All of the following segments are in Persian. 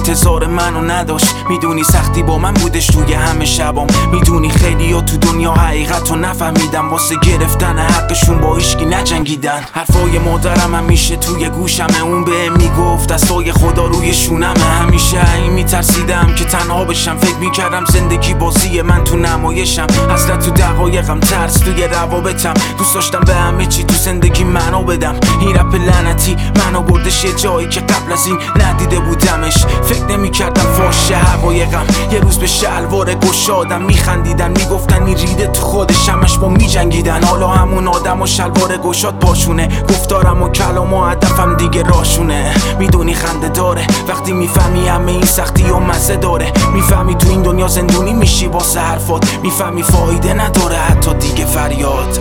انتظار منو نداشت. میدونی سختی با من بودش توی همه شبام. میدونی خیلی ها تو دنیا حقیقتو نفهمیدم، واسه گرفتن حقشون با هیچکی نجنگیدن. حرفای مادرم همیشه توی گوشمه، اون بهم میگفت دستای خدا روی شونمه. همیشه این میترسیدم که تنها بشم، فکر میکردم زندگی بازی من تو نمایشم. اصلا تو دقایقم ترس توی روابطم، دوست داشتم به همه چی تو زندگی منو بدم. این رپ لعنتی منو بردش یه جایی که قبل از این ندیده بودمش. فکر نمیکردم فاشه حقایقم. یه روز به شلوار گشادم میخندیدن، میگفتن این ریده تو خودش، همش با میجنگیدن. حالا همون آدم و شلوار گشاد پاشونه، گفتارم و کلام و هدفم دیگه راشونه. میدونی خنده داره وقتی میفهمی همه این سختی و مزه داره. میفهمی تو این دنیا زندونی میشی واسه حرفات، میفهمی فایده نداره حتی دیگه فریاد.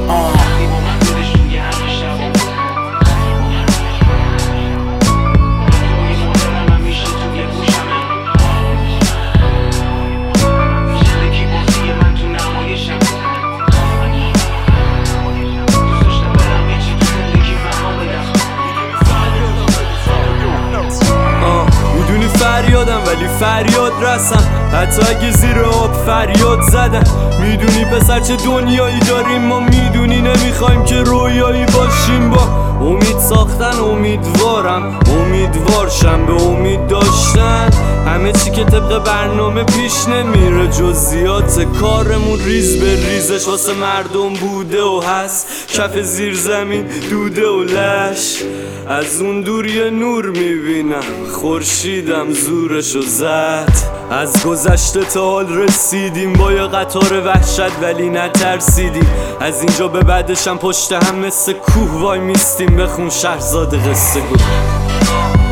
فریادم ولی فریاد رسم، حتی اگه زیر آب فریاد زدم. میدونی پسر چه دنیایی داریم ما، میدونی نمیخوایم که رویایی باشیم. با امید ساختن امیدوارم، امیدوارشم به امید داشتن. همه چی که طبق برنامه پیش نمیره، جزئیات کارمون ریز به ریزش واسه مردم بوده و هست. کف زیر زمین دوده و لش، از اون دور یه نور میبینم، خورشیدم زورشو زد. از گذشته تا حال رسیدیم با یه قطار وحشت ولی نترسیدیم. از اینجا به بعدشم پشت هم مثل کوه وای میستیم. بخون شهرزاد قصه گو.